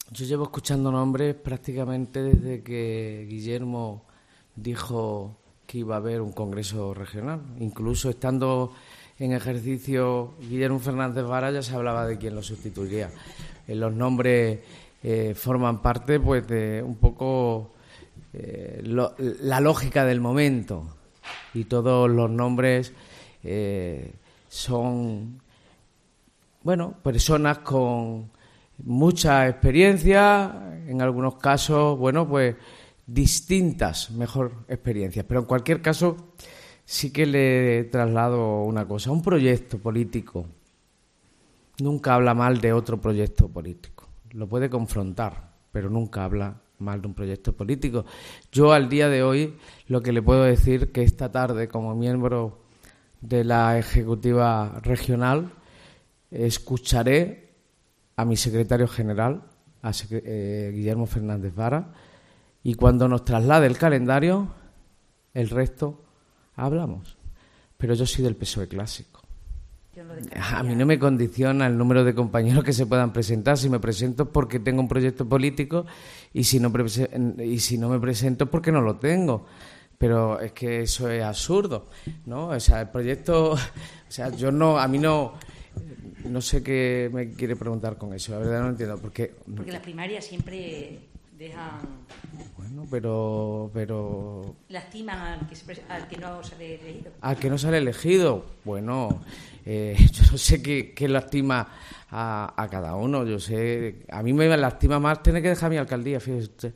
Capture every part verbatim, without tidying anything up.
Yo llevo escuchando nombres prácticamente desde que Guillermo dijo que iba a haber un congreso regional. Incluso estando en ejercicio Guillermo Fernández Vara ya se hablaba de quién lo sustituiría. Eh, los nombres eh, forman parte pues de un poco eh, lo, la lógica del momento, y todos los nombres eh, son, bueno, personas con mucha experiencia, en algunos casos, bueno, pues distintas, mejor experiencias. Pero en cualquier caso, sí que le traslado una cosa. Un proyecto político nunca habla mal de otro proyecto político. Lo puede confrontar, pero nunca habla mal de un proyecto político. Yo, al día de hoy, lo que le puedo decir que esta tarde, como miembro de la Ejecutiva Regional, escucharé a mi secretario general, a eh, Guillermo Fernández Vara, y cuando nos traslade el calendario, el resto hablamos. Pero yo soy del P S O E clásico. A mí no me condiciona el número de compañeros que se puedan presentar. Si me presento es porque tengo un proyecto político, y si no, y si no me presento es porque no lo tengo. Pero es que eso es absurdo, ¿no? O sea, el proyecto... O sea, yo no... A mí no... No sé qué me quiere preguntar con eso. La verdad no entiendo. Porque, porque las primarias siempre dejan... Bueno, pero... pero lastiman al que, se, al que no sale elegido. Al que no sale elegido. Bueno, eh, yo no sé qué, qué lastima a, a cada uno. Yo sé... A mí me lastima más tener que dejar mi alcaldía, fíjese usted.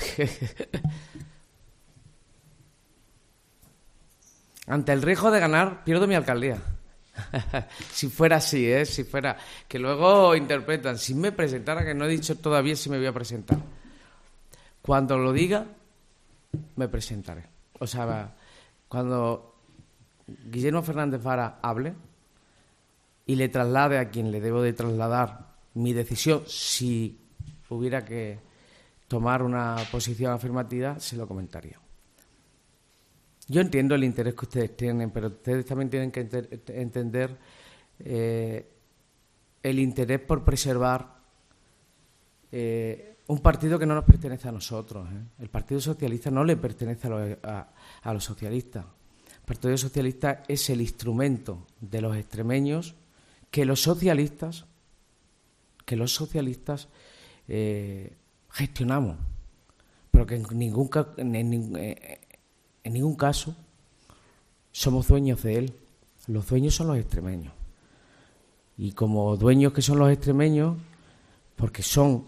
Ante el riesgo de ganar, pierdo mi alcaldía. Si fuera así, ¿eh? Si fuera... Que luego interpretan, si me presentara, que no he dicho todavía si me voy a presentar. Cuando lo diga, me presentaré. O sea, cuando Guillermo Fernández Vara hable y le traslade a quien le debo de trasladar mi decisión, si hubiera que tomar una posición afirmativa, se lo comentaría. Yo entiendo el interés que ustedes tienen, pero ustedes también tienen que enter- entender eh, el interés por preservar eh, un partido que no nos pertenece a nosotros. ¿eh? El Partido Socialista no le pertenece a los, a, a los socialistas. El Partido Socialista es el instrumento de los extremeños que los socialistas, que los socialistas eh, gestionamos, pero que en ningún caso... En, en, eh, En ningún caso somos dueños de él. Los dueños son los extremeños. Y como dueños que son los extremeños, porque son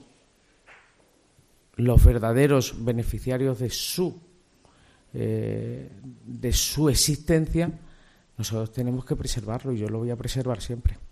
los verdaderos beneficiarios de su, eh, de su existencia, nosotros tenemos que preservarlo, y yo lo voy a preservar siempre.